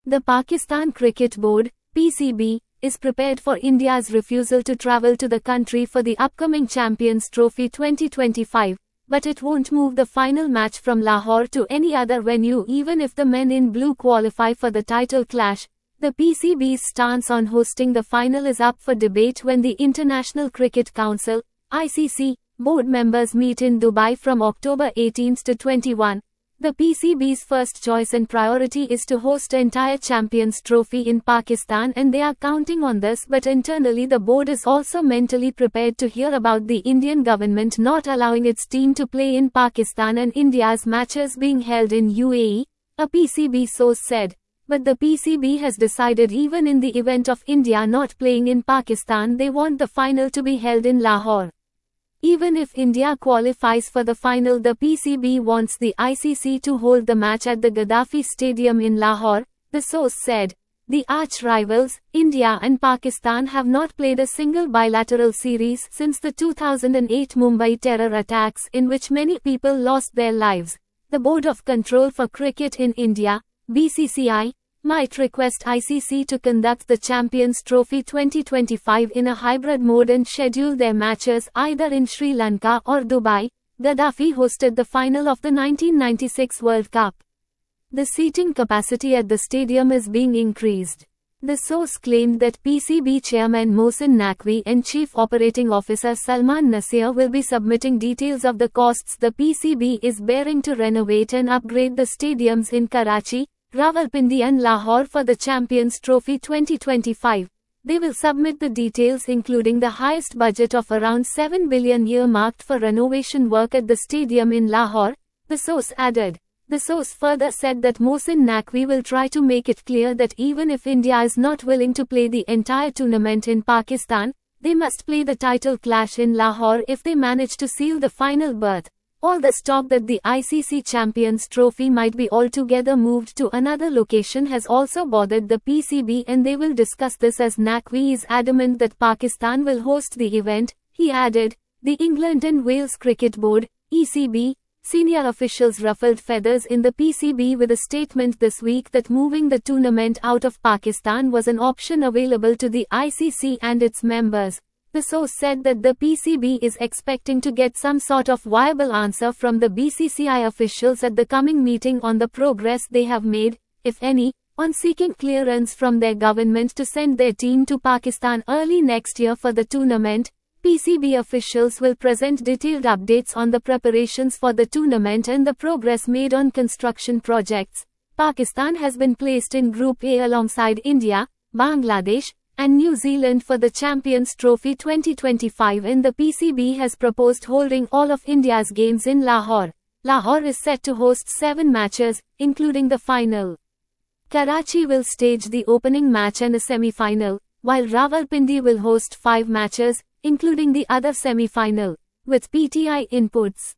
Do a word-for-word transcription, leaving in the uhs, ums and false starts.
The Pakistan Cricket Board, P C B, is prepared for India's refusal to travel to the country for the upcoming Champions Trophy twenty twenty-five, but it won't move the final match from Lahore to any other venue even if the men in blue qualify for the title clash. The P C B's stance on hosting the final is up for debate when the International Cricket Council, I C C, board members meet in Dubai from October eighteenth to twenty-first. The P C B's first choice and priority is to host the entire Champions Trophy in Pakistan, and they are counting on this, but internally the board is also mentally prepared to hear about the Indian government not allowing its team to play in Pakistan and India's matches being held in U A E, a P C B source said. But the P C B has decided even in the event of India not playing in Pakistan, they want the final to be held in Lahore. Even if India qualifies for the final, the P C B wants the I C C to hold the match at the Gaddafi Stadium in Lahore, the source said. The arch-rivals, India and Pakistan, have not played a single bilateral series since the two thousand eight Mumbai terror attacks in which many people lost their lives. The Board of Control for Cricket in India, B C C I, might request I C C to conduct the Champions Trophy twenty twenty-five in a hybrid mode and schedule their matches either in Sri Lanka or Dubai. Gaddafi hosted the final of the nineteen ninety-six World Cup. The seating capacity at the stadium is being increased. The source claimed that P C B chairman Mohsin Naqvi and Chief Operating Officer Salman Nasir will be submitting details of the costs the P C B is bearing to renovate and upgrade the stadiums in Karachi, Rawalpindi and Lahore for the Champions Trophy twenty twenty-five. They will submit the details including the highest budget of around seven billion earmarked for renovation work at the stadium in Lahore, the source added. The source further said that Mohsin Naqvi will try to make it clear that even if India is not willing to play the entire tournament in Pakistan, they must play the title clash in Lahore if they manage to seal the final berth. All the talk that the I C C Champions Trophy might be altogether moved to another location has also bothered the P C B, and they will discuss this as Naqvi is adamant that Pakistan will host the event, he added. The England and Wales Cricket Board, E C B, senior officials ruffled feathers in the P C B with a statement this week that moving the tournament out of Pakistan was an option available to the I C C and its members. The source said that the P C B is expecting to get some sort of viable answer from the B C C I officials at the coming meeting on the progress they have made, if any, on seeking clearance from their government to send their team to Pakistan early next year for the tournament. P C B officials will present detailed updates on the preparations for the tournament and the progress made on construction projects. Pakistan has been placed in Group A alongside India, Bangladesh, and New Zealand for the Champions Trophy twenty twenty-five, and the P C B has proposed holding all of India's games in Lahore. Lahore is set to host seven matches, including the final. Karachi will stage the opening match and a semi-final, while Rawalpindi will host five matches, including the other semi-final. With P T I inputs.